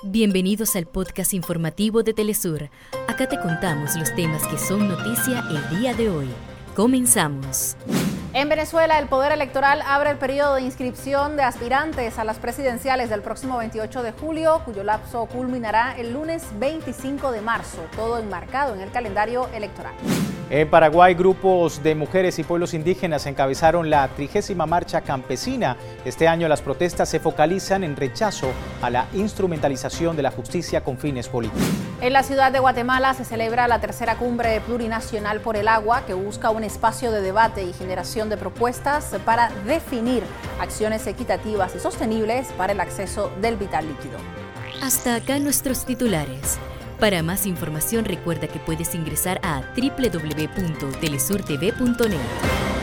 Bienvenidos al podcast informativo de Telesur. Acá te contamos los temas que son noticia el día de hoy. Comenzamos. En Venezuela, el Poder Electoral abre el periodo de inscripción de aspirantes a las presidenciales del próximo 28 de julio, cuyo lapso culminará el lunes 25 de marzo, todo enmarcado en el calendario electoral. En Paraguay, grupos de mujeres y pueblos indígenas encabezaron la 30ª Marcha Campesina. Este año las protestas se focalizan en rechazo a la instrumentalización de la justicia con fines políticos. En la ciudad de Guatemala se celebra la tercera cumbre plurinacional por el agua, que busca un espacio de debate y generación de propuestas para definir acciones equitativas y sostenibles para el acceso del vital líquido. Hasta acá nuestros titulares. Para más información recuerda que puedes ingresar a www.telesurtv.net.